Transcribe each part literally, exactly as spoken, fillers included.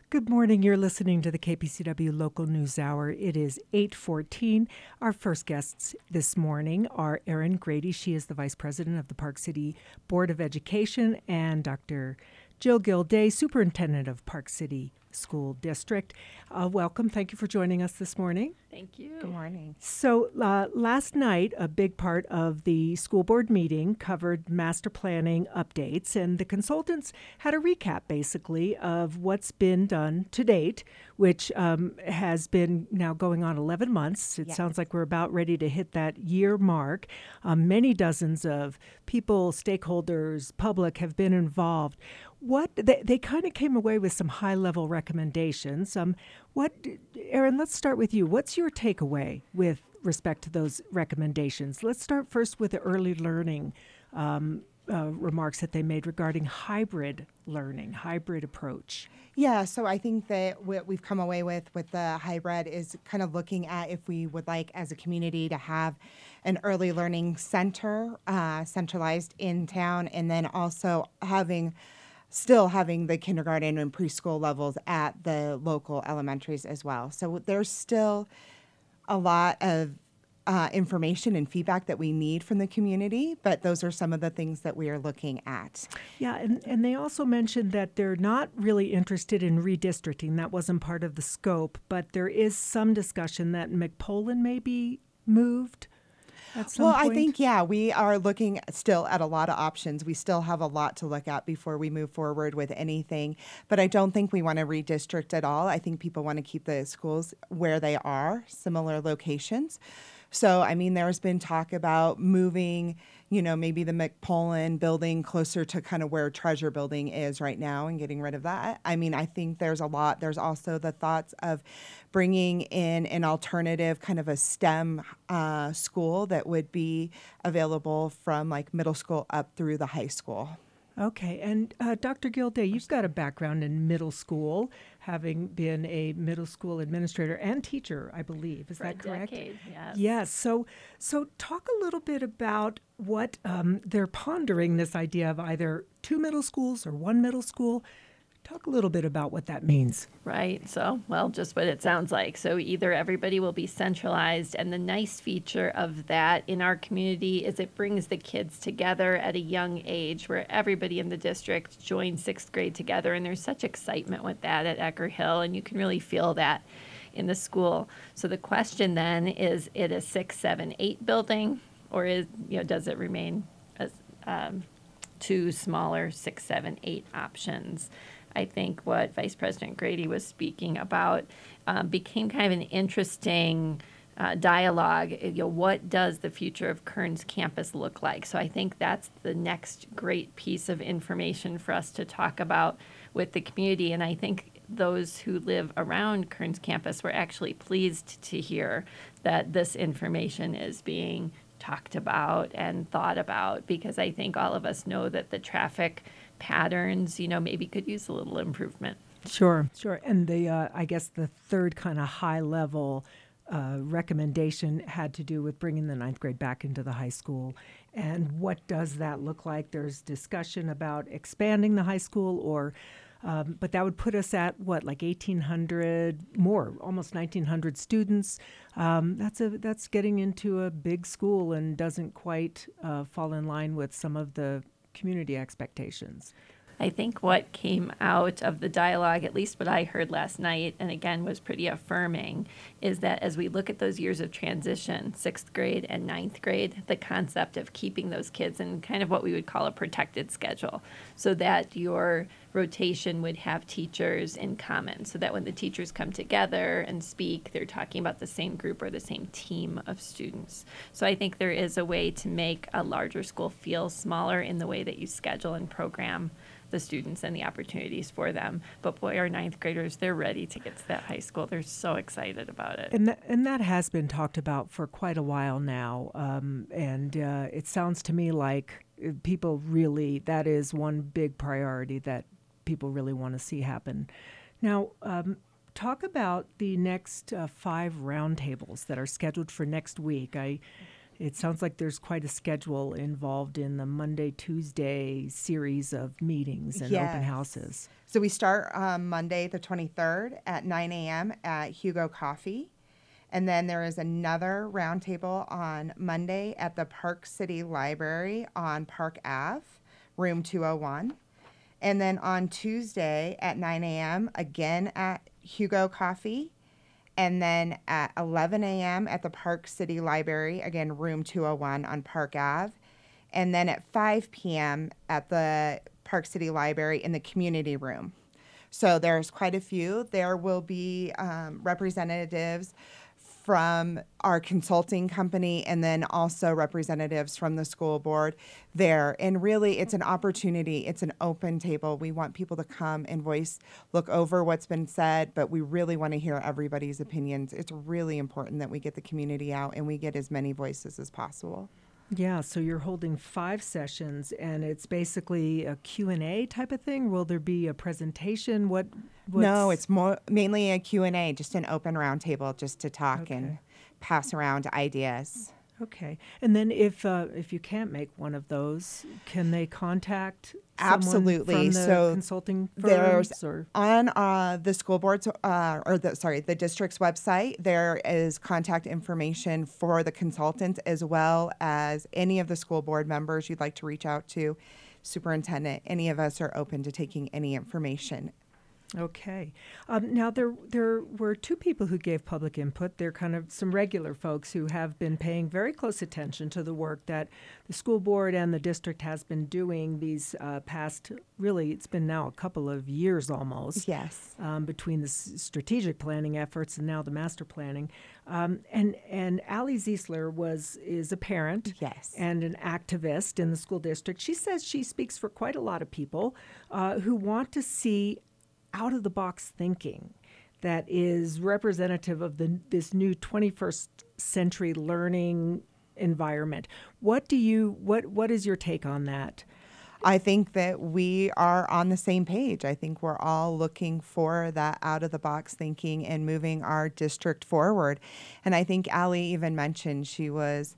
Good morning. You're listening to the K P C W Local News Hour. It is eight fourteen. Our first guests this morning are Erin Grady. She is the Vice President of the Park City Board of Education, and Doctor Jill Gilday, Superintendent of Park City School District. Uh, welcome. Thank you for joining us this morning. Thank you. Good morning. So uh, last night, a big part of the school board meeting covered master planning updates, and the consultants had a recap, basically, of what's been done to date, which um, has been now going on eleven months. It Yes. sounds like we're about ready to hit that year mark. Um, many dozens of people, stakeholders, public have been involved. What they, they kind of came away with some high-level recommendations. Um, what, Erin? Let's start with you. What's your takeaway with respect to those recommendations? Let's start first with the early learning um, uh, remarks that they made regarding hybrid learning, hybrid approach. Yeah, so I think that what we've come away with with the hybrid is kind of looking at if we would like as a community to have an early learning center uh, centralized in town, and then also having still having the kindergarten and preschool levels at the local elementaries as well. So there's still a lot of uh, information and feedback that we need from the community, but those are some of the things that we are looking at. Yeah, and, and they also mentioned that they're not really interested in redistricting. That wasn't part of the scope, but there is some discussion that McPolin may be moved at some Well, point. I think, yeah, we are looking still at a lot of options. We still have a lot to look at before we move forward with anything. But I don't think we want to redistrict at all. I think people want to keep the schools where they are, similar locations. So, I mean, there's been talk about moving, you know, maybe the McPolin building closer to kind of where Treasure Building is right now and getting rid of that. I mean, I think there's a lot. There's also the thoughts of bringing in an alternative kind of a STEM uh, school that would be available from like middle school up through the high school. Okay, and uh, Doctor Gilday, you've got a background in middle school, having been a middle school administrator and teacher, I believe. Is For that a correct? decade, yes. Yes. So, so talk a little bit about what um, they're pondering. This idea of either two middle schools or one middle school. Talk a little bit about what that means. Right. So, well, just what it sounds like. So either everybody will be centralized, and the nice feature of that in our community is it brings the kids together at a young age where everybody in the district joins sixth grade together, and there's such excitement with that at Ecker Hill, and you can really feel that in the school. So the question then is it a six, seven, eight building, or is, you know, does it remain as um, two smaller six, seven, eight options? I think what Vice President Grady was speaking about um, became kind of an interesting uh, dialogue. You know, what does the future of Kearns campus look like? So I think that's the next great piece of information for us to talk about with the community. And I think those who live around Kearns campus were actually pleased to hear that this information is being talked about and thought about, because I think all of us know that the traffic patterns, you know, maybe could use a little improvement. Sure, sure. And the uh, I guess the third kind of high level uh, recommendation had to do with bringing the ninth grade back into the high school. And what does that look like? There's discussion about expanding the high school, or um, but that would put us at what, like eighteen hundred more, almost nineteen hundred students. Um, that's a that's getting into a big school and doesn't quite uh, fall in line with some of the community expectations. I think what came out of the dialogue, at least what I heard last night, and again was pretty affirming, is that as we look at those years of transition, sixth grade and ninth grade, the concept of keeping those kids in kind of what we would call a protected schedule, so that your rotation would have teachers in common, so that when the teachers come together and speak, they're talking about the same group or the same team of students. So I think there is a way to make a larger school feel smaller in the way that you schedule and program the students and the opportunities for them. But boy, our ninth graders, they're ready to get to that high school. They're so excited about it. And that, and that has been talked about for quite a while now. Um, and uh, it sounds to me like people really, that is one big priority that people really want to see happen. Now, um, talk about the next uh, five roundtables that are scheduled for next week. I it sounds like there's quite a schedule involved in the Monday, Tuesday series of meetings and open Yes. houses. So we start um, Monday the twenty-third at nine a.m. at Hugo Coffee. And then there is another roundtable on Monday at the Park City Library on Park Ave, room two oh one. And then on Tuesday at nine a.m., again at Hugo Coffee. And then at eleven a.m. at the Park City Library, again, room two oh one on Park Ave. And then at five p.m. at the Park City Library in the community room. So there's quite a few. There will be um, representatives from our consulting company and then also representatives from the school board there. And really, it's an opportunity. It's an open table. We want people to come and voice, look over what's been said, but we really want to hear everybody's opinions. It's really important that we get the community out and we get as many voices as possible. Yeah, so you're holding five sessions, and it's basically a Q and A type of thing. Will there be a presentation? What? No, what's- it's more mainly a Q and A, just an open roundtable, just to talk Okay. and pass around ideas. Okay. And then if uh, if you can't make one of those, can they contact someone Absolutely. from the So consulting there's firms? Or on uh, the school board's uh, or the sorry the district's website, there is contact information for the consultants as well as any of the school board members you'd like to reach out to. Superintendent, any of us are open to taking any information. Okay. Um, now, there there were two people who gave public input. They're kind of some regular folks who have been paying very close attention to the work that the school board and the district has been doing these uh, past, really, it's been now a couple of years almost. Yes. Um, between the s- strategic planning efforts and now the master planning. Um, and and Allie Ziesler was is a parent Yes. and an activist in the school district. She says she speaks for quite a lot of people uh, who want to see out-of-the-box thinking that is representative of the this new twenty-first century learning environment. What do you what what is your take on that? I think that we are on the same page. I think we're all looking for that out of the box thinking and moving our district forward. And I think Allie even mentioned she was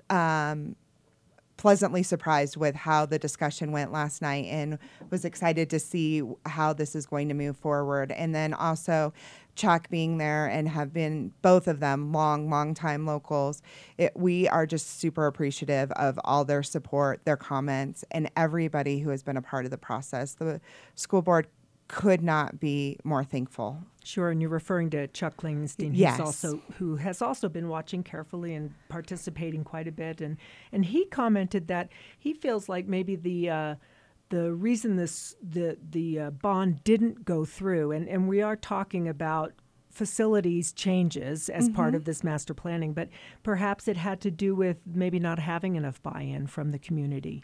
um, pleasantly surprised with how the discussion went last night and was excited to see how this is going to move forward. And then also Chuck being there and have been both of them long, long time locals. It, we are just super appreciative of all their support, their comments, and everybody who has been a part of the process. The school board could not be more thankful. Sure, and you're referring to Chuck Klingenstein, who's Yes. also who has also been watching carefully and participating quite a bit, and and he commented that he feels like maybe the uh, the reason this the the uh, bond didn't go through, and and we are talking about facilities changes as part of this master planning, but perhaps it had to do with maybe not having enough buy-in from the community.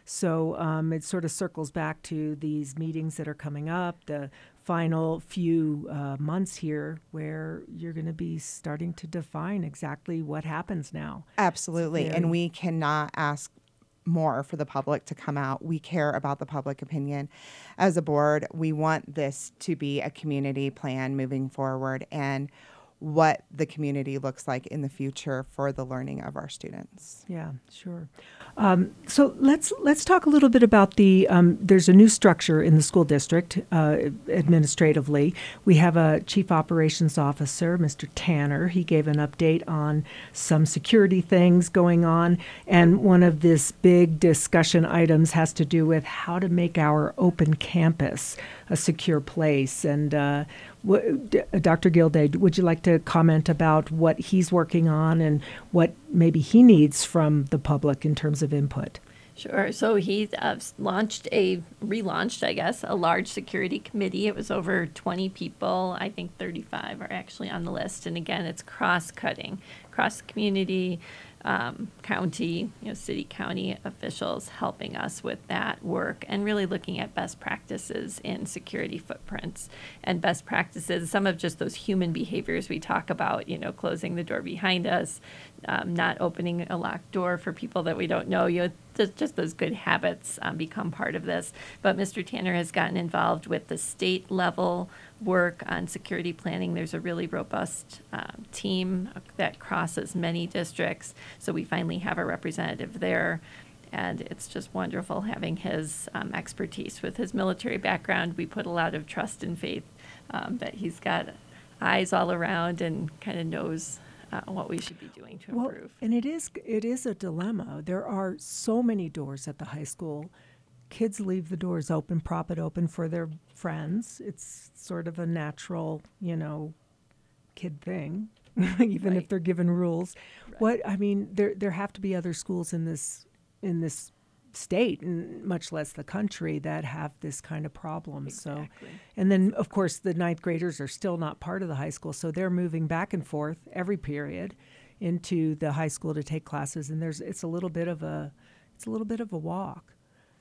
So um, it sort of circles back to these meetings that are coming up, the final few uh, months here where you're going to be starting to define exactly what happens now. Absolutely. Very- And we cannot ask more for the public to come out. We care about the public opinion. As a board, we want this to be a community plan moving forward and what the community looks like in the future for the learning of our students. Yeah, sure. Um, so let's let's talk a little bit about the. Um, there's a new structure in the school district uh, administratively. We have a chief operations officer, Mister Tanner. He gave an update on some security things going on, and one of this big discussion items has to do with how to make our open campus a secure place. And uh, what, D- Doctor Gilday, would you like to comment about what he's working on and what maybe he needs from the public in terms of input? Sure. So he uh, launched a, relaunched, I guess, a large security committee. It was over twenty people. I think thirty-five are actually on the list. And again, it's cross-cutting, cross community, um, county, you know, city, county officials helping us with that work and really looking at best practices in security footprints and best practices, some of just those human behaviors we talk about, you know, closing the door behind us, um, not opening a locked door for people that we don't know. You know, just, just those good habits um, become part of this. But Mister Tanner has gotten involved with the state level work on security planning. There's a really robust um, team that crosses many districts. So we finally have a representative there. And it's just wonderful having his um, expertise. With his military background, we put a lot of trust and faith um, that he's got eyes all around and kind of knows uh, what we should be doing to Well, improve. and it is it is a dilemma. There are so many doors at the high school. Kids leave the doors open, prop it open for their friends. It's sort of a natural, you know, kid thing, even Right. if they're given rules. Right. What I mean, there there have to be other schools in this in this state, and much less the country, that have this kind of problem. So, Exactly. and then of course the ninth graders are still not part of the high school, so they're moving back and forth every period into the high school to take classes, and there's it's a little bit of a it's a little bit of a walk.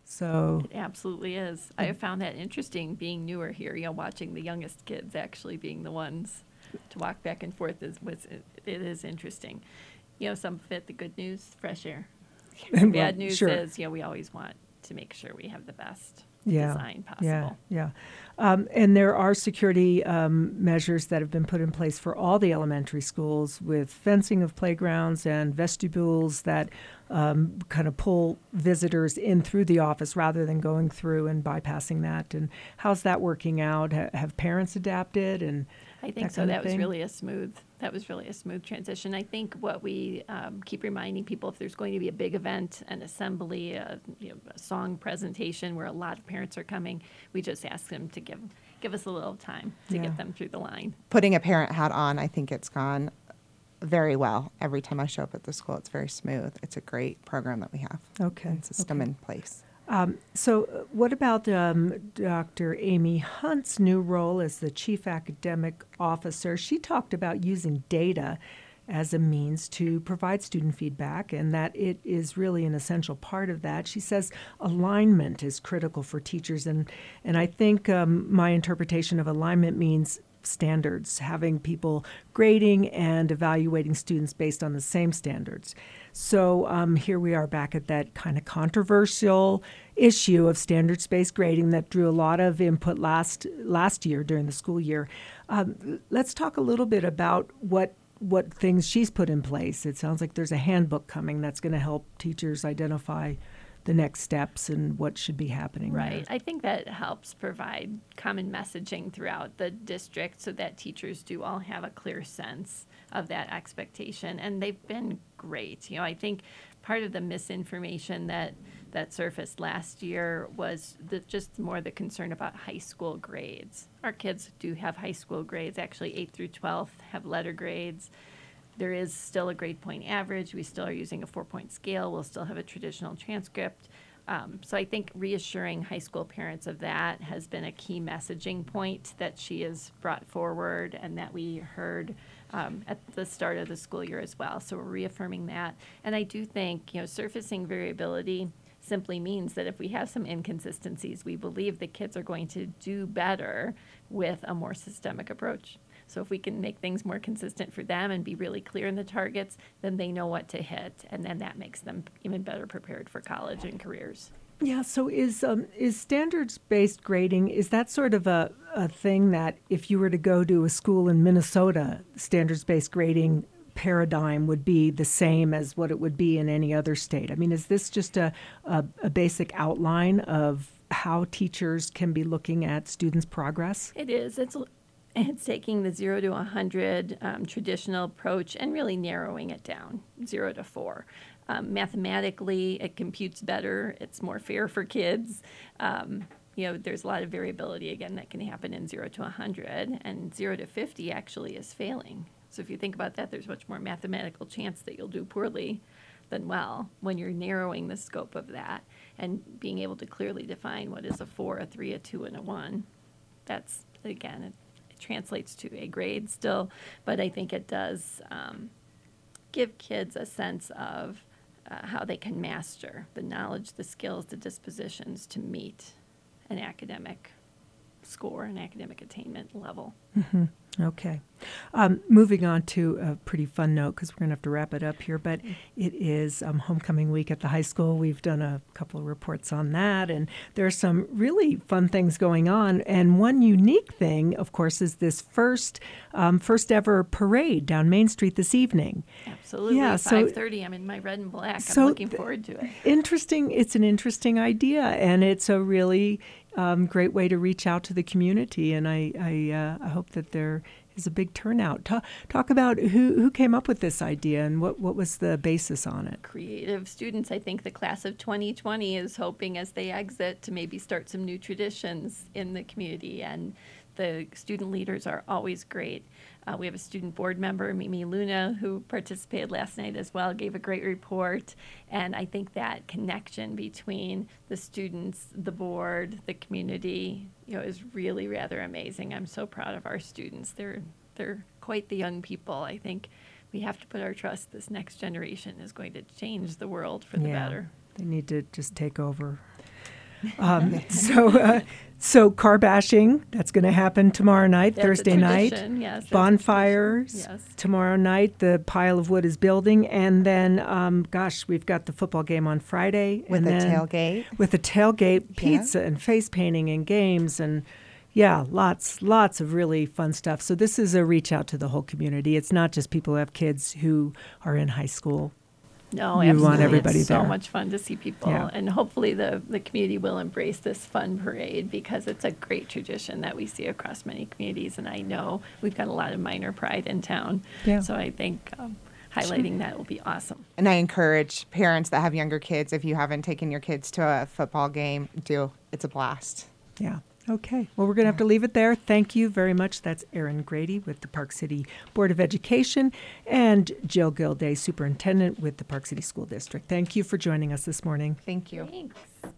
So It absolutely is. I have found that interesting being newer here, you know, watching the youngest kids actually being the ones to walk back and forth is was it, it is interesting. You know, some of it, the good news, fresh air. well, Bad news sure. is, you know, we always want to make sure we have the best Yeah, design possible. Yeah, yeah. Um, and there are security um, measures that have been put in place for all the elementary schools, with fencing of playgrounds and vestibules that um, kind of pull visitors in through the office rather than going through and bypassing that. And how's that working out? Ha- have parents adapted? And I think that so. kind of That was thing? really a smooth. That was really a smooth transition. I think what we um, keep reminding people, if there's going to be a big event, an assembly, a, you know, a song presentation where a lot of parents are coming, we just ask them to give give us a little time to Yeah. get them through the line. Putting a parent hat on, I think it's gone very well. Every time I show up at the school, it's very smooth. It's a great program that we have. Okay, And system okay. in place. Um, so, uh, what about um, Doctor Amy Hunt's new role as the Chief Academic Officer? She talked about using data as a means to provide student feedback, and that it is really an essential part of that. She says alignment is critical for teachers, and, and I think um, my interpretation of alignment means standards, having people grading and evaluating students based on the same standards. So um, here we are back at that kind of controversial issue of standards-based grading that drew a lot of input last last year during the school year. Um, let's talk a little bit about what what things she's put in place. It sounds like there's a handbook coming that's going to help teachers identify the next steps and what should be happening. Right. there. I think that helps provide common messaging throughout the district so that teachers do all have a clear sense of that expectation. And they've been great. You know, I think part of the misinformation that that surfaced last year was the, just more the concern about high school grades. Our kids do have high school grades. Actually, eighth through twelfth have letter grades. There is still a grade point average. We still are using a four-point scale. We'll still have a traditional transcript. Um, so I think reassuring high school parents of that has been a key messaging point that she has brought forward and that we heard um, at the start of the school year as well. So we're reaffirming that. And I do think, you know, surfacing variability simply means that if we have some inconsistencies, we believe the kids are going to do better with a more systemic approach. So if we can make things more consistent for them and be really clear in the targets, then they know what to hit, and then that makes them even better prepared for college and careers. Yeah, so is um, is standards-based grading, is that sort of a, a thing that if you were to go to a school in Minnesota, standards-based grading paradigm would be the same as what it would be in any other state? I mean, is this just a, a, a basic outline of how teachers can be looking at students' progress? It is. It's it's taking the zero to one hundred um, traditional approach and really narrowing it down, zero to four. Um, mathematically, it computes better. It's more fair for kids. Um, you know, there's a lot of variability, again, that can happen in zero to one hundred, and zero to fifty actually is failing. So if you think about that, there's much more mathematical chance that you'll do poorly than well when you're narrowing the scope of that and being able to clearly define what is a four, a three, a two, and a one. That's, again, it, it translates to a grade still, but I think it does um, give kids a sense of uh, how they can master the knowledge, the skills, the dispositions to meet an academic score and academic attainment level. Mm-hmm. Okay. Um, moving on to a pretty fun note, because we're going to have to wrap it up here, but it is um, homecoming week at the high school. We've done a couple of reports on that, and there are some really fun things going on. And one unique thing, of course, is this first um, first ever parade down Main Street this evening. Absolutely. Yeah, so- five thirty. I'm in my red and black. So I'm looking th- forward to it. Interesting. It's an interesting idea, and it's a really um, great way to reach out to the community. And I, I, uh, I hope that there is a big turnout. Ta- talk about who, who came up with this idea and what, what was the basis on it. Creative students. I think the class of twenty twenty is hoping as they exit to maybe start some new traditions in the community, and the student leaders are always great. Uh, we have a student board member, Mimi Luna, who participated last night as well, gave a great report. And I think that connection between the students, the board, the community, you know, is really rather amazing. I'm so proud of our students. They're they're quite the young people. I think we have to put our trust. This next generation is going to change the world for the Yeah. better. They need to just take over. Um, so, uh, so car bashing, that's going to happen tomorrow night, That's a Thursday night. tradition, yes, that's a Bonfires tradition, yes. tomorrow night. The pile of wood is building, and then, um, gosh, we've got the football game on Friday With and a then tailgate. With a tailgate, Yeah. pizza and face painting and games and. Yeah, lots, lots of really fun stuff. So this is a reach out to the whole community. It's not just people who have kids who are in high school. No, You want absolutely. everybody it's so there. much fun to see people. Yeah. And hopefully the, the community will embrace this fun parade, because it's a great tradition that we see across many communities. And I know we've got a lot of minor pride in town. Yeah. So I think um, highlighting that will be awesome. And I encourage parents that have younger kids, if you haven't taken your kids to a football game, do. It's a blast. Yeah. Okay. Well, we're going to have to leave it there. Thank you very much. That's Erin Grady with the Park City Board of Education and Jill Gilday, Superintendent with the Park City School District. Thank you for joining us this morning. Thank you. Thanks.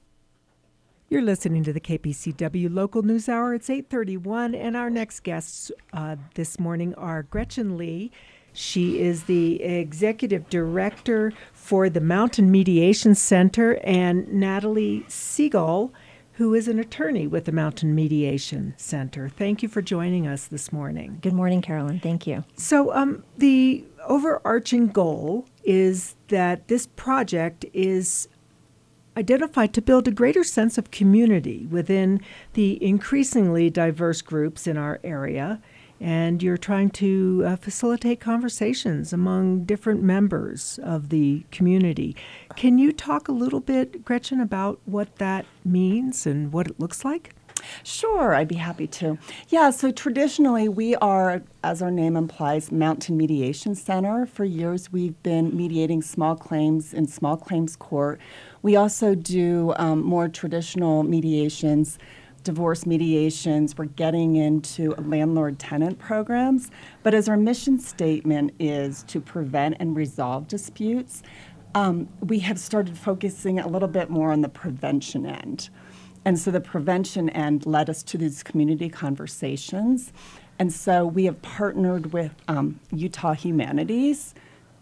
You're listening to the K P C W Local News Hour. It's eight thirty-one, and our next guests uh, this morning are Gretchen Lee. She is the Executive Director for the Mountain Mediation Center, and Natalie Siegel, who is an attorney with the Mountain Mediation Center. Thank you for joining us this morning. Good morning, Carolyn. Thank you. So um, the overarching goal is that this project is identified to build a greater sense of community within the increasingly diverse groups in our area. And you're trying to uh, facilitate conversations among different members of the community. Can you talk a little bit, Gretchen, about what that means and what it looks like? Sure, I'd be happy to. Yeah, so traditionally we are, as our name implies, Mountain Mediation Center. For years we've been mediating small claims in small claims court. We also do um, more traditional mediations, divorce mediations. We're getting into landlord-tenant programs. But as our mission statement is to prevent and resolve disputes, um, we have started focusing a little bit more on the prevention end. And so the prevention end led us to these community conversations. And so we have partnered with um, Utah Humanities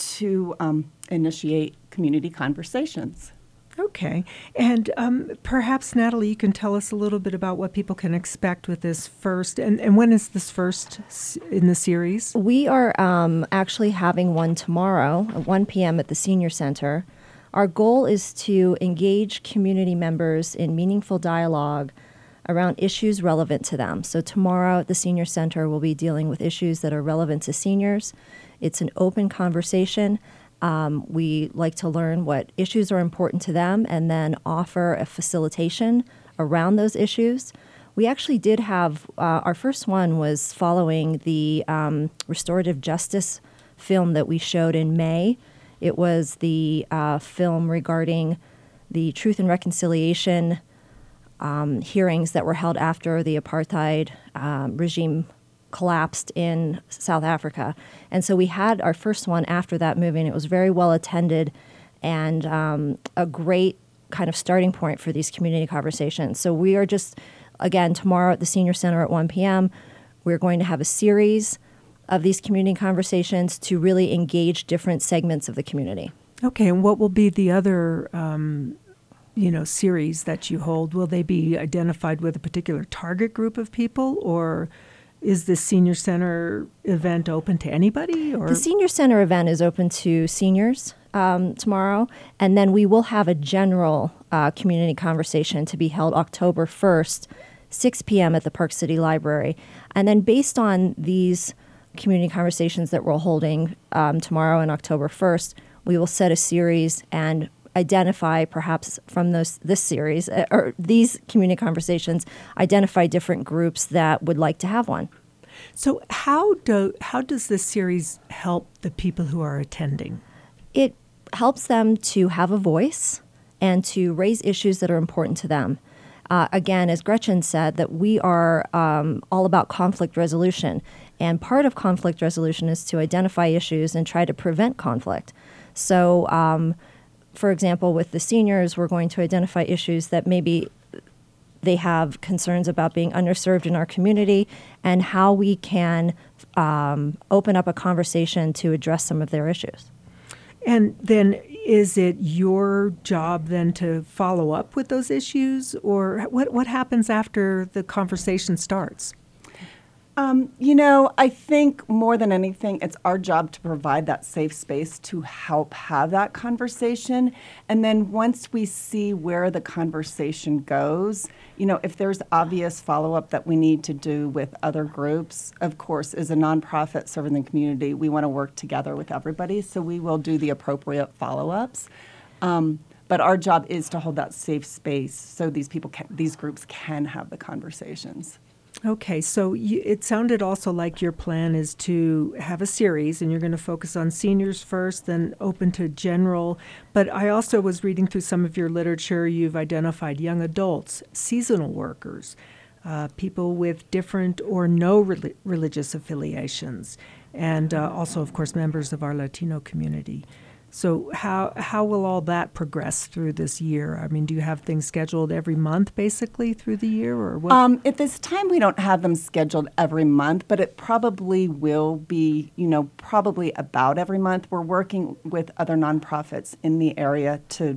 to um, initiate community conversations. Okay. And um, perhaps, Natalie, you can tell us a little bit about what people can expect with this first. And, and when is this first s- in the series? We are um, actually having one tomorrow at one p.m. at the Senior Center. Our goal is to engage community members in meaningful dialogue around issues relevant to them. So tomorrow at the Senior Center, we'll be dealing with issues that are relevant to seniors. It's an open conversation. Um, we like to learn what issues are important to them and then offer a facilitation around those issues. We actually did have, uh, our first one was following the um, restorative justice film that we showed in May. It was the uh, film regarding the Truth and Reconciliation um, hearings that were held after the apartheid um, regime collapsed in South Africa. And so we had our first one after that movie, and it was very well attended and um, a great kind of starting point for these community conversations. So we are just, again, tomorrow at the Senior Center at one p.m., we're going to have a series of these community conversations to really engage different segments of the community. Okay. And what will be the other um, you know, series that you hold, will they be identified with a particular target group of people, or is the senior center event open to anybody? Or The senior center event is open to seniors um, tomorrow, and then we will have a general uh, community conversation to be held October first, six p.m. at the Park City Library. And then based on these community conversations that we're holding um, tomorrow and October first, we will set a series and identify perhaps from those this series uh, or these community conversations, identify different groups that would like to have one. so how do how does this series help the people who are attending? It helps them to have a voice and to raise issues that are important to them. Uh, again, as Gretchen said, that we are um, all about conflict resolution. And part of conflict resolution is to identify issues and try to prevent conflict. So, um, for example, with the seniors, we're going to identify issues that maybe they have concerns about being underserved in our community and how we can um, open up a conversation to address some of their issues. And then is it your job then to follow up with those issues, or what what happens after the conversation starts? Um, you know, I think more than anything, it's our job to provide that safe space to help have that conversation. And then once we see where the conversation goes, you know, if there's obvious follow-up that we need to do with other groups, of course, as a nonprofit serving the community, we want to work together with everybody. So we will do the appropriate follow-ups. Um, but our job is to hold that safe space so these people, can, these groups can have the conversations. Okay, so you, it sounded also like your plan is to have a series, and you're going to focus on seniors first, then open to general. But I also was reading through some of your literature. You've identified young adults, seasonal workers, uh, people with different or no rel- religious affiliations, and uh, also, of course, members of our Latino community. So how how will all that progress through this year? I mean, do you have things scheduled every month, basically, through the year, or what? Um, at this time, we don't have them scheduled every month, but it probably will be, you know, probably about every month. We're working with other nonprofits in the area to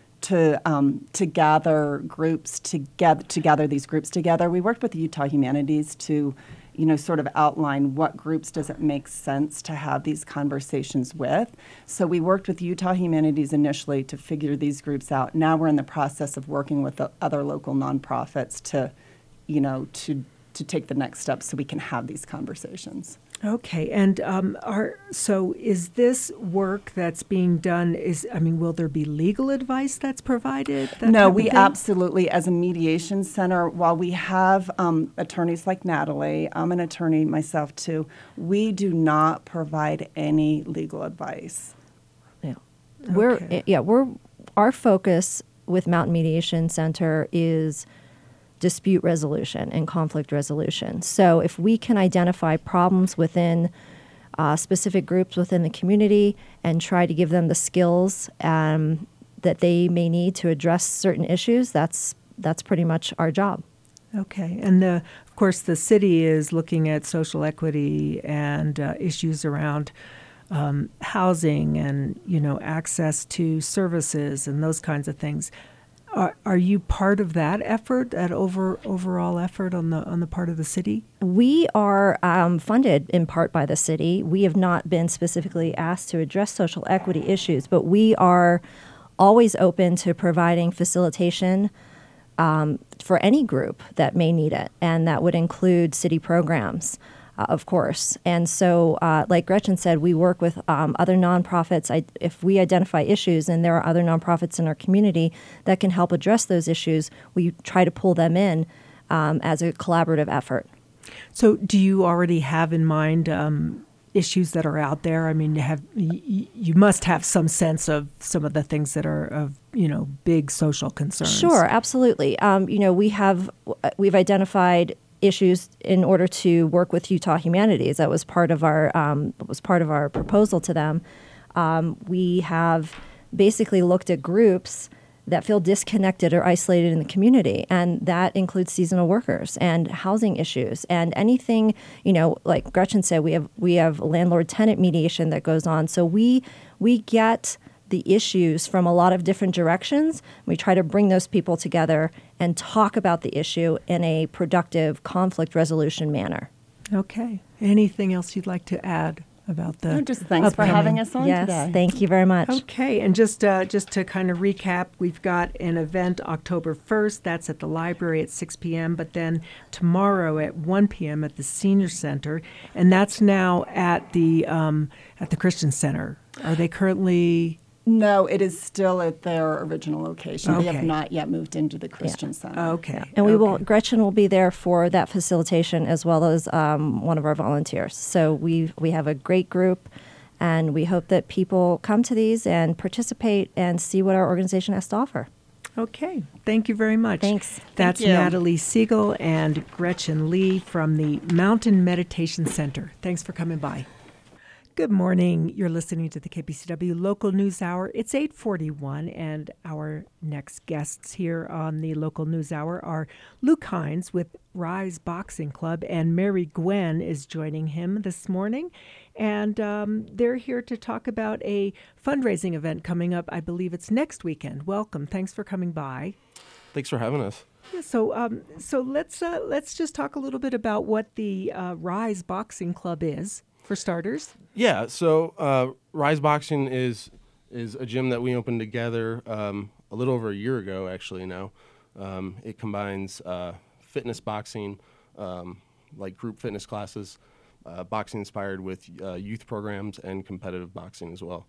to um, to gather groups together to gather these groups together. We worked with the Utah Humanities to, you know, sort of outline what groups does it make sense to have these conversations with. So we worked with Utah Humanities initially to figure these groups out. Now we're in the process of working with the other local nonprofits to, you know, to to take the next steps so we can have these conversations. Okay, and um, are so is this work that's being done? Is I mean, will there be legal advice that's provided? that No, type of we thing? absolutely, as a mediation center, while we have um, attorneys like Natalie, I'm an attorney myself too, we do not provide any legal advice. Yeah. We're Okay. yeah, we're our focus with Mountain Mediation Center is dispute resolution and conflict resolution. So if we can identify problems within uh, specific groups within the community and try to give them the skills um, that they may need to address certain issues, that's that's pretty much our job. Okay, and uh, of course, the city is looking at social equity and uh, issues around um, housing and, you know, access to services and those kinds of things. Are, are you part of that effort, that over overall effort on the on the part of the city? We are um, funded in part by the city. We have not been specifically asked to address social equity issues, but we are always open to providing facilitation um, for any group that may need it, and that would include city programs, uh, of course. And so, uh, like Gretchen said, we work with um, other nonprofits. I, if we identify issues and there are other nonprofits in our community that can help address those issues, we try to pull them in um, as a collaborative effort. So, do you already have in mind um, issues that are out there? I mean, you have y- you must have some sense of some of the things that are of, you know, big social concerns. Sure, absolutely. Um, you know, we have we've identified issues in order to work with Utah Humanities. That was part of our um, was part of our proposal to them. Um, we have basically looked at groups that feel disconnected or isolated in the community, and that includes seasonal workers and housing issues and anything, you know, like Gretchen said, we have we have landlord-tenant mediation that goes on. So we we get the issues from a lot of different directions. We try to bring those people together and talk about the issue in a productive conflict resolution manner. Okay. Anything else you'd like to add about the No, just thanks for upcoming- having us on Yes, today. thank you very much. Okay, and just uh, just to kind of recap, we've got an event October first. That's at the library at six p.m. But then tomorrow at one p.m. at the Senior Center, and that's now at the um, at the Christian Center. Are they currently? No, it is still at their original location. They Okay. have not yet moved into the Christian Center. Okay, And we will, okay. Gretchen will be there for that facilitation as well as um, one of our volunteers. So we we have a great group, and we hope that people come to these and participate and see what our organization has to offer. Okay, thank you very much. Thanks. That's you. Natalie Siegel and Gretchen Lee from the Mountain Meditation Center. Thanks for coming by. Good morning. You're listening to the K P C W Local News Hour. It's eight forty-one, and our next guests here on the Local News Hour are Luke Hines with Rise Boxing Club, and Mary Gwen is joining him this morning. And um, they're here to talk about a fundraising event coming up. I believe it's next weekend. Welcome. Thanks for coming by. Thanks for having us. Yeah, so um, so let's uh, let's just talk a little bit about what the uh, Rise Boxing Club is, for starters. Yeah, so uh, Rise Boxing is is a gym that we opened together um, a little over a year ago, actually. Now, um, it combines uh, fitness boxing, um, like group fitness classes, uh, boxing inspired with uh, youth programs, and competitive boxing as well.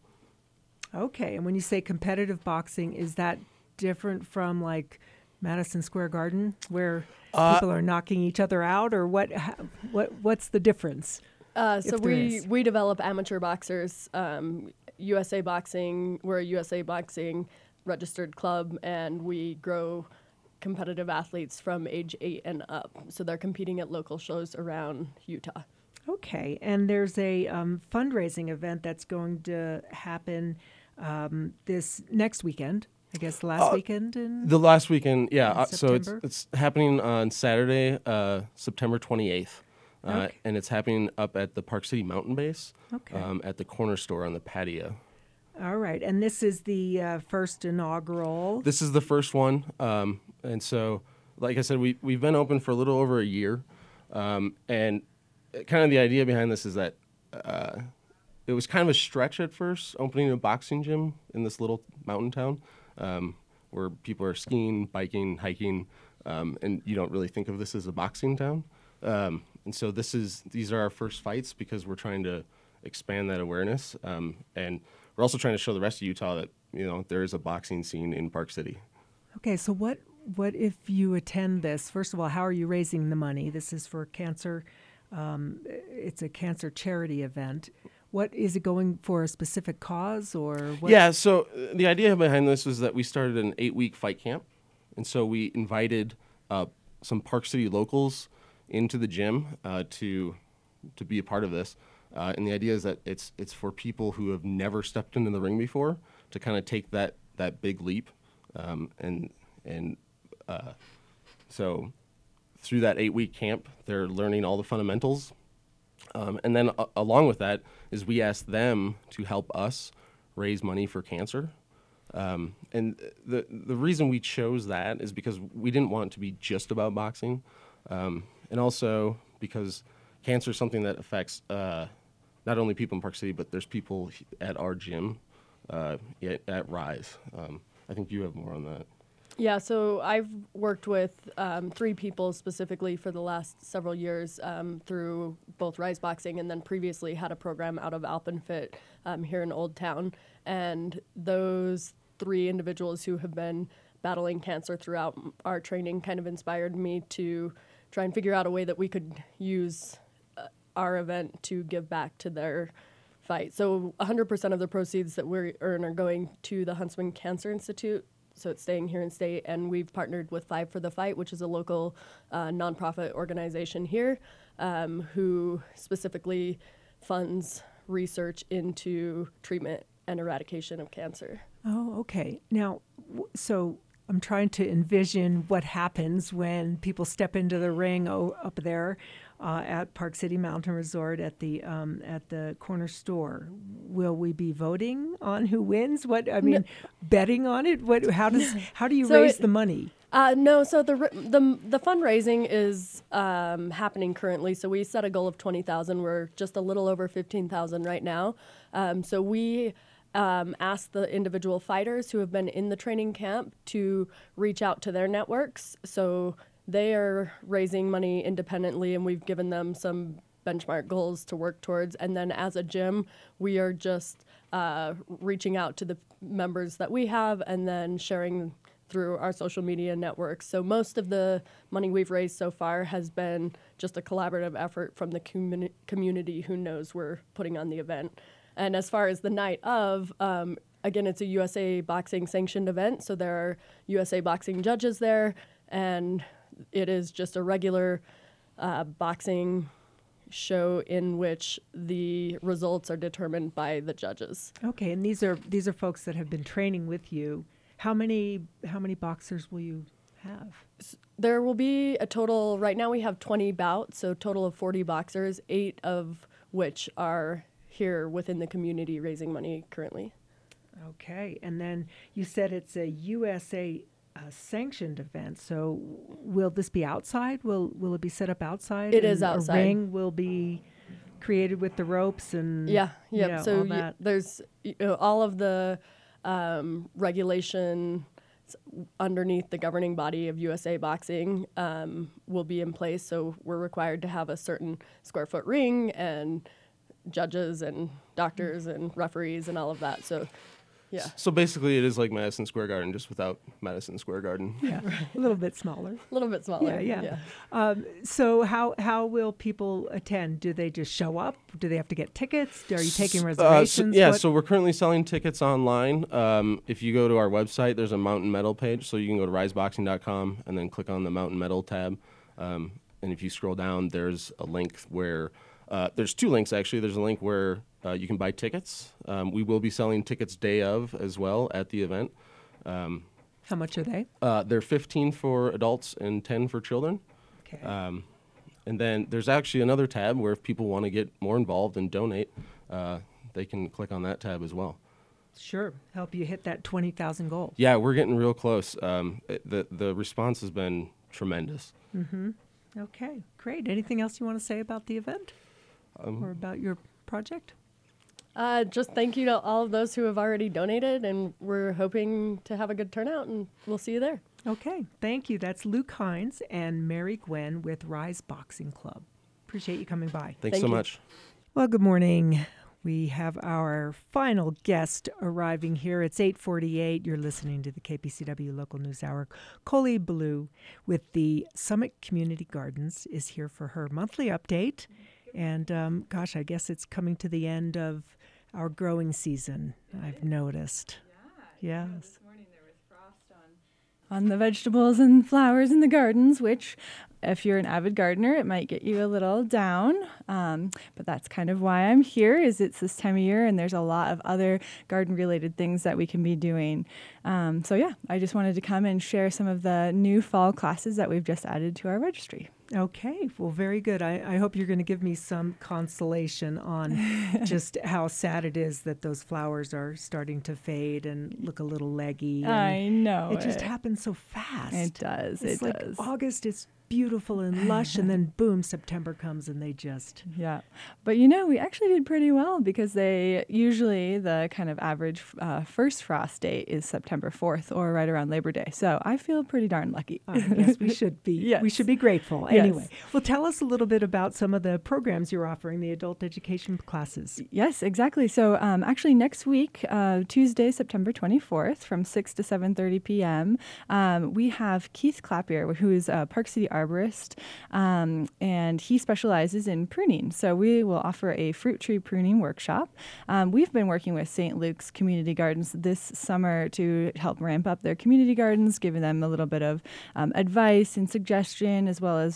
Okay, and when you say competitive boxing, is that different from like Madison Square Garden, where Uh, people are knocking each other out, or what? ha- What what's the difference? Uh, so if there we is. we develop amateur boxers. Um, U S A Boxing, we're a U S A Boxing registered club, and we grow competitive athletes from age eight and up. So they're competing at local shows around Utah. Okay, and there's a um, fundraising event that's going to happen um, this next weekend. I guess the last Uh, weekend in The last weekend, yeah. In Uh, so it's September? it's happening on Saturday, uh, September twenty-eighth, uh, Okay. and it's happening up at the Park City Mountain Base, Okay. um, at the corner store on the patio. All right, and this is the uh, first inaugural. This is the first one, um, and so, like I said, we we've been open for a little over a year, um, and kind of the idea behind this is that uh, it was kind of a stretch at first, opening a boxing gym in this little mountain town, um, where people are skiing, biking, hiking, um, and you don't really think of this as a boxing town. Um, and so this is these are our first fights because we're trying to expand that awareness, um, and we're also trying to show the rest of Utah that you know there is a boxing scene in Park City. Okay, so what what if you attend this? First of all, how are you raising the money? This is for cancer. Um, it's a cancer charity event. What is it going for a specific cause or what? Yeah, so uh, the idea behind this was that we started an eight-week fight camp, and so we invited uh, some Park City locals into the gym uh, to to be a part of this. Uh, and the idea is that it's it's for people who have never stepped into the ring before to kind of take that that big leap, um, and and uh, so through that eight-week camp, they're learning all the fundamentals. Um, and then uh, along with that is we asked them to help us raise money for cancer. Um, and the the reason we chose that is because we didn't want it to be just about boxing, um, and also because cancer is something that affects uh, not only people in Park City, but there's people h- at our gym uh, at, at Rise. Um, I think you have more on that. Yeah, so I've worked with um, three people specifically for the last several years um, through both Rise Boxing, and then previously had a program out of Alpenfit um, here in Old Town. And those three individuals who have been battling cancer throughout m- our training kind of inspired me to try and figure out a way that we could use uh, our event to give back to their fight. So one hundred percent of the proceeds that we earn are going to the Huntsman Cancer Institute. So it's staying here in state, and we've partnered with Five for the Fight, which is a local uh, nonprofit organization here um, who specifically funds research into treatment and eradication of cancer. Oh, okay. Now, w- so I'm trying to envision what happens when people step into the ring o- up there. uh, at Park City Mountain Resort at the um, at the corner store. Will we be voting on who wins? What I mean, betting on it? What? How does how do you So raise it- the money? Uh, no, so the r- the the fundraising is um, happening currently. So we set a goal of twenty thousand. We're just a little over fifteen thousand right now. Um, so we um, asked the individual fighters who have been in the training camp to reach out to their networks. So they are raising money independently, and we've given them some benchmark goals to work towards. And then as a gym, we are just uh, reaching out to the members that we have, and then sharing through our social media networks. So most of the money we've raised so far has been just a collaborative effort from the communi- community who knows we're putting on the event. And as far as the night of, um, again, it's a U S A Boxing sanctioned event, so there are U S A Boxing judges there, and it is just a regular uh, boxing show in which the results are determined by the judges. Okay, and these are these are folks that have been training with you. How many how many boxers will you have? There will be a total, right now we have twenty bouts, so total of forty boxers, eight of which are here within the community raising money currently. Okay, and then you said it's a U S A uh, sanctioned event. So will this be outside? Will will it be set up outside? It And is outside. A ring will be created with the ropes and Yeah, you yep. know, so all y- that. there's you know, all of the um, regulation underneath the governing body of U S A Boxing um, will be in place. So we're required to have a certain square foot ring and judges and doctors and referees and all of that. So, yeah, So basically, it is like Madison Square Garden, just without Madison Square Garden. Yeah, a little bit smaller. a little bit smaller. Yeah, yeah. Um, so how how will people attend? Do they just show up? Do they have to get tickets? Are you taking Uh, so- reservations? yeah, What- so we're currently selling tickets online. Um, if you go to our website, there's a Mountain Metal page, so you can go to rise boxing dot com and then click on the Mountain Metal tab. Um, and if you scroll down, there's a link where uh, there's two links actually. There's a link where uh, you can buy tickets. Um, we will be selling tickets day of as well at the event. Um, how much are they? uh, they're fifteen for adults and ten for children. Okay. Um, and then there's actually another tab where if people want to get more involved and donate, uh, they can click on that tab as well. Sure, help you hit that twenty thousand goal. Yeah, we're getting real close. Um, it- the the response has been tremendous. Okay, great. Anything else you want to say about the event Um, or about your project? Uh, just thank you to all of those who have already donated, and we're hoping to have a good turnout, and we'll see you there. Okay, thank you. That's Luke Hines and Mary Gwen with Rise Boxing Club. Appreciate you coming by. Thanks Thank so you. much. Well, good morning. We have our final guest arriving here. It's eight forty-eight. You're listening to the K P C W Local News Hour. Coley Ballou with the Summit Community Gardens is here for her monthly update. And um, gosh, I guess it's coming to the end of our growing season, I've noticed. Yeah. Yes. This morning there was frost on on the vegetables and flowers in the gardens, which, if you're an avid gardener, it might get you a little down. Um, but that's kind of why I'm here. Is it's this time of year, and there's a lot of other garden-related things that we can be doing. Um, so yeah, I just wanted to come and share some of the new fall classes that we've just added to our registry. Okay, well, very good. I, I hope you're going to give me some consolation on just how sad it is that those flowers are starting to fade and look a little leggy. and I know It just it. happens so fast. It does. It's it like does. August is beautiful and lush, and then boom, September comes and they just. Yeah. But you know, we actually did pretty well because they usually the kind of average uh, first frost date is September fourth or right around Labor Day. So I feel pretty darn lucky. I guess we should be. Yes. We should be grateful. Yes. Anyway, well, tell us a little bit about some of the programs you're offering, the adult education classes. Yes, exactly. So um, actually next week, uh, Tuesday, September twenty-fourth from six to seven thirty p.m., um, we have Keith Clapier, who is a Park City arborist, um, and he specializes in pruning. So we will offer a fruit tree pruning workshop. Um, we've been working with Saint Luke's Community Gardens this summer to help ramp up their community gardens, giving them a little bit of um, advice and suggestion, as well as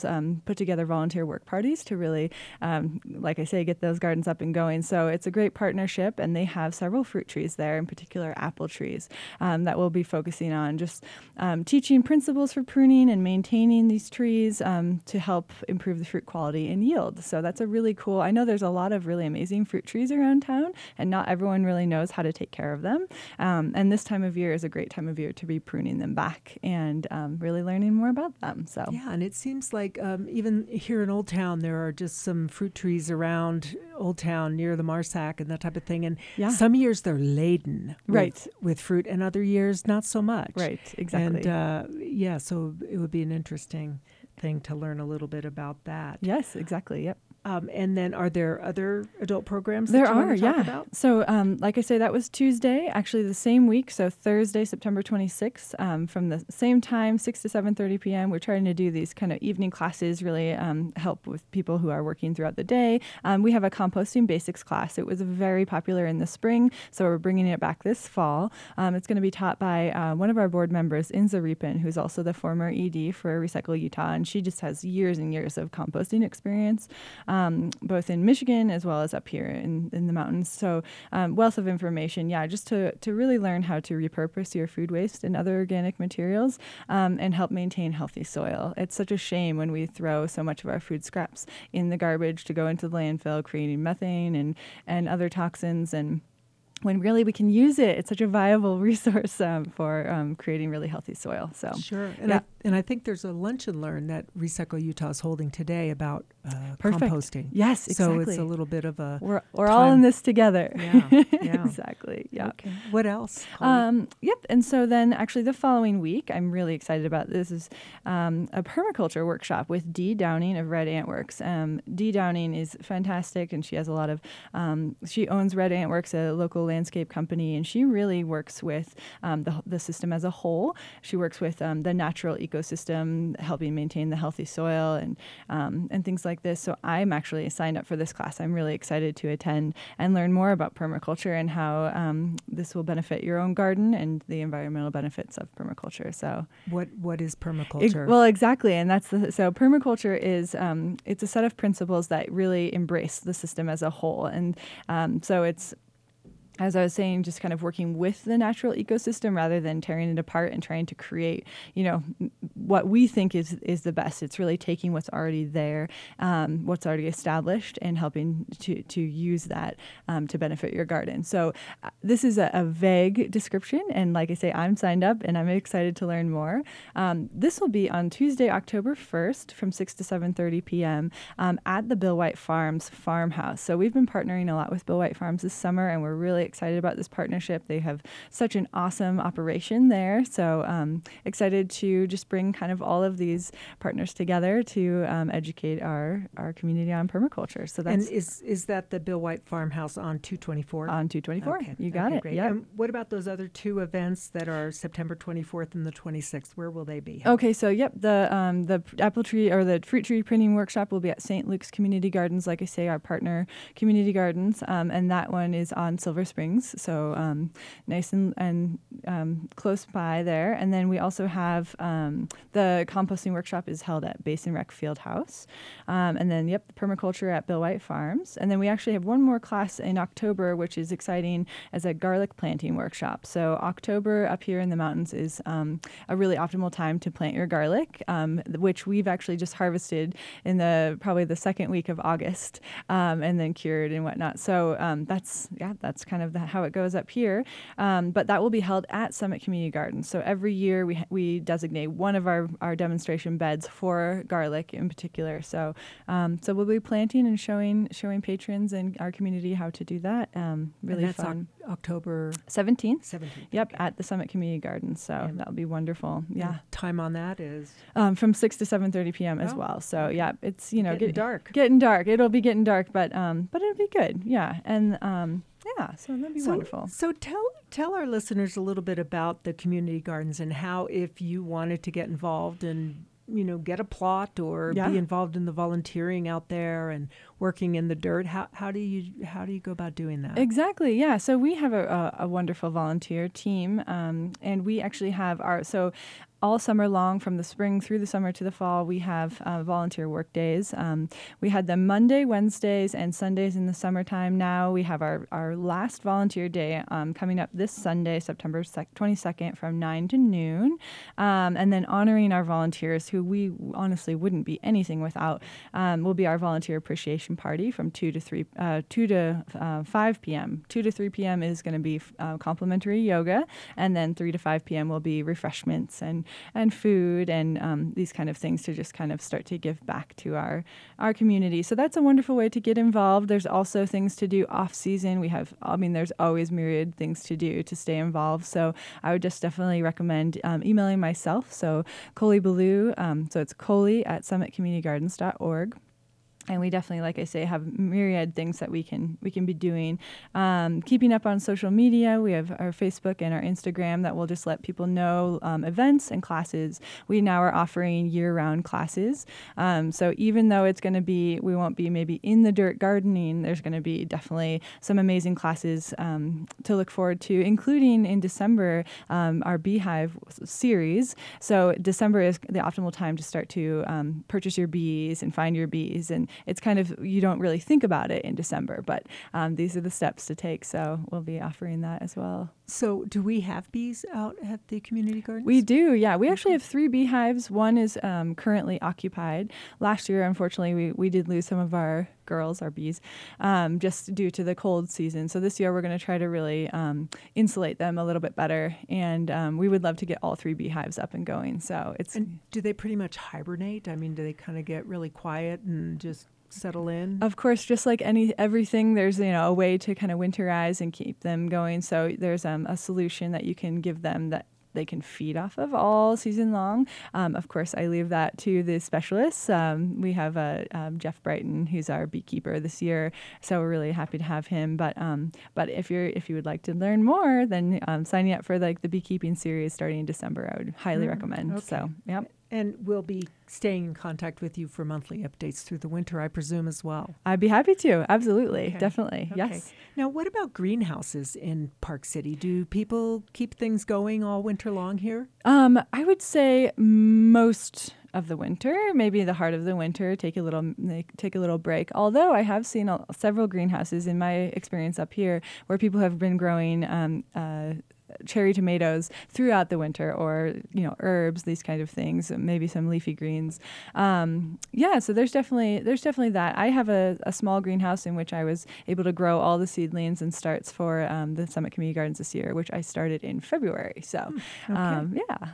um, put together volunteer work parties to really, um, like I say, get those gardens up and going. So it's a great partnership, and they have several fruit trees there, in particular apple trees, um, that we'll be focusing on just um, teaching principles for pruning and maintaining these trees um, to help improve the fruit quality and yield. So that's a really cool, I know there's a lot of really amazing fruit trees around town, and not everyone really knows how to take care of them. Um, and this time of year is a great time of year to be pruning them back and um, really learning more about them. So Yeah, and it seems like um, even here in Old Town, there are just some fruit trees around Old Town near the Marsac and that type of thing. And Yeah. some years they're laden with, Right. with fruit, and other years not so much. Right, exactly. And uh, yeah, so it would be an interesting thing to learn a little bit about that. yes, exactly. Yep. Um, and then are there other adult programs There that you are, want to talk yeah. about? So, um, like I say, that was Tuesday, actually the same week. So Thursday, September twenty-sixth, um, from the same time, six to seven thirty p.m. We're trying to do these kind of evening classes, really um, help with people who are working throughout the day. Um, we have a composting basics class. It was very popular in the spring, so we're bringing it back this fall. Um, it's going to be taught by uh, one of our board members, Inza Ripin, who's also the former E D for Recycle Utah, and she just has years and years of composting experience, um, both in Michigan as well as up here in, in the mountains. So um, wealth of information, yeah, just to, to really learn how to repurpose your food waste and other organic materials um, and help maintain healthy soil. It's such a shame when we throw so much of our food scraps in the garbage to go into the landfill, creating methane and, and other toxins, and when really we can use it. It's such a viable resource um, for um, creating really healthy soil. So Sure. And, yeah. I, and I think there's a lunch and learn that Recycle Utah is holding today about uh, Perfect. composting. Yes, So exactly. it's a little bit of a We're, we're all in time- this together. Yeah, yeah. Exactly. Yeah. Okay. What else? Holly? Um, yep. And so then actually the following week, I'm really excited about this, is um, a permaculture workshop with Dee Downing of Red Ant Works. Um, Dee Downing is fantastic, and she has a lot of, um, she owns Red Ant Works, a local landscape company, and she really works with um, the, the system as a whole. She works with um, the natural ecosystem, helping maintain the healthy soil and um, and things like this. So I'm actually signed up for this class. I'm really excited to attend and learn more about permaculture and how um, this will benefit your own garden and the environmental benefits of permaculture. So what what is it- permaculture? well, exactly, and that's the so permaculture is um, it's a set of principles that really embrace the system as a whole, and um, so it's, as I was saying, just kind of working with the natural ecosystem rather than tearing it apart and trying to create, you know, m- what we think is is the best. It's really taking what's already there, um, what's already established, and helping to to use that um, to benefit your garden. So uh, this is a, a vague description, and like I say, I'm signed up and I'm excited to learn more. Um, this will be on Tuesday, October first, from six to seven thirty p.m. Um, at the Bill White Farms farmhouse. So we've been partnering a lot with Bill White Farms this summer, and we're really excited about this partnership. They have such an awesome operation there. So um, excited to just bring kind of all of these partners together to um, educate our, our community on permaculture. So and that's is is that the Bill White Farmhouse on two twenty-four? on two twenty-four. Okay. You got Okay, it. Great. Yeah. And what about those other two events that are September twenty-fourth and the twenty-sixth? Where will they be? Okay, so yep, the um, the apple tree or the fruit tree printing workshop will be at Saint Luke's Community Gardens, like I say, our partner community gardens, um, and that one is on Silver Springs, so um, nice and, and um, close by there. And then we also have um, the composting workshop is held at Basin Rec Field House, um, and then yep, permaculture at Bill White Farms, and then we actually have one more class in October, which is exciting, as a garlic planting workshop. So October up here in the mountains is um, a really optimal time to plant your garlic, um, th- which we've actually just harvested in the probably the second week of August, um, and then cured and whatnot. So um, that's yeah, that's kind of the, how it goes up here. Um, but that will be held at Summit Community Gardens. So every year we ha- we designate one of our, our demonstration beds for garlic in particular. So um, so we'll be planting and showing showing patrons and our community how to do that. Um, really and that's fun. Oc- October seventeenth. seventeenth. Yep, at the Summit Community Gardens. So And- that'll be wonderful. Yeah. And time on that is Um, from six to seven thirty p.m. as Oh, well. So yeah, it's you know getting get- dark. getting dark. It'll be getting dark, but um, but it'll be good. Yeah, and um, yeah, so that'd be so, wonderful. So tell tell our listeners a little bit about the community gardens and how, if you wanted to get involved and you know get a plot or Yeah. be involved in the volunteering out there and working in the dirt, how how do you how do you go about doing that? Exactly. Yeah. So we have a, a, a wonderful volunteer team, um, and we actually have our so. all summer long, from the spring through the summer to the fall, we have uh, volunteer work days. Um, we had them Monday, Wednesdays, and Sundays in the summertime. Now we have our, our last volunteer day um, coming up this Sunday, September twenty-second, from nine to noon. Um, and then honoring our volunteers, who we honestly wouldn't be anything without, um, will be our volunteer appreciation party from two to three, uh, two to uh, five p.m. two to three p.m. is going to be uh, complimentary yoga, and then three to five p.m. will be refreshments and and food and um, these kind of things to just kind of start to give back to our our community. So that's a wonderful way to get involved. There's also things to do off season. We have, I mean, there's always myriad things to do to stay involved. So I would just definitely recommend um, emailing myself. So Coley Ballou, um, so it's Coley at summit community gardens dot org. And we definitely, like I say, have myriad things that we can we can be doing. Um, keeping up on social media, we have our Facebook and our Instagram that will just let people know um, events and classes. We now are offering year-round classes. Um, so even though it's going to be, we won't be maybe in the dirt gardening, there's going to be definitely some amazing classes um, to look forward to, including in December, um, our Beehive series. So December is the optimal time to start to um, purchase your bees and find your bees, and it's kind of, you don't really think about it in December, but um, these are the steps to take. So we'll be offering that as well. So do we have bees out at the community gardens? We do, yeah. We actually have three beehives. One is um, currently occupied. Last year, unfortunately, we, we did lose some of our girls, our bees, um, just due to the cold season. So this year, we're going to try to really um, insulate them a little bit better. And um, we would love to get all three beehives up and going. So it's. And do they pretty much hibernate? I mean, do they kind of get really quiet and just settle in? Of course, just like any everything, there's, you know, a way to kind of winterize and keep them going. So there's um, a solution that you can give them that they can feed off of all season long. Um, of course, I leave that to the specialists. Um, we have uh, um, Jeff Brighton, who's our beekeeper this year, so we're really happy to have him. But um, but if you're if you would like to learn more, then um, signing up for like the beekeeping series starting in December, I would highly Mm, recommend. okay. So, yep. And we'll be staying in contact with you for monthly updates through the winter, I presume, as well. I'd be happy to. Absolutely. Okay. Definitely. Okay. Yes. Now, what about greenhouses in Park City? Do people keep things going all winter long here? Um, I would say most of the winter, maybe the heart of the winter, take a little take a little break. Although I have seen a, several greenhouses in my experience up here where people have been growing um, uh, cherry tomatoes throughout the winter, or, you know, herbs, these kind of things, maybe some leafy greens. Um, yeah, so there's definitely there's definitely that. I have a, a small greenhouse in which I was able to grow all the seedlings and starts for um, the Summit Community Gardens this year, which I started in February. So, Okay. um,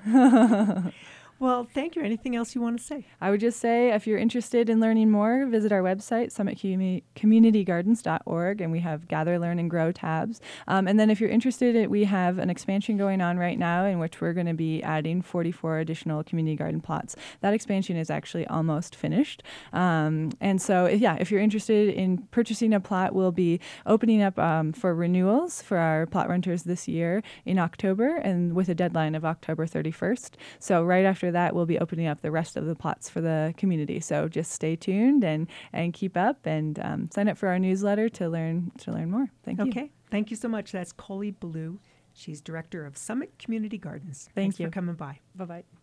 yeah. Well, thank you. Anything else you want to say? I would just say, if you're interested in learning more, visit our website, summit community gardens dot org, and we have Gather, Learn, and Grow tabs. Um, and then if you're interested, we have an expansion going on right now in which we're going to be adding forty-four additional community garden plots. That expansion is actually almost finished. Um, and so, if, yeah, if you're interested in purchasing a plot, we'll be opening up um, for renewals for our plot renters this year in October, and with a deadline of October thirty-first. So right after that, we'll be opening up the rest of the plots for the community. So just stay tuned and and keep up, and um, sign up for our newsletter to learn to learn more. Thank you. Okay. Thank you so much. That's Coley Ballou. She's director of Summit Community Gardens. Thank Thanks you. for coming by. Bye bye.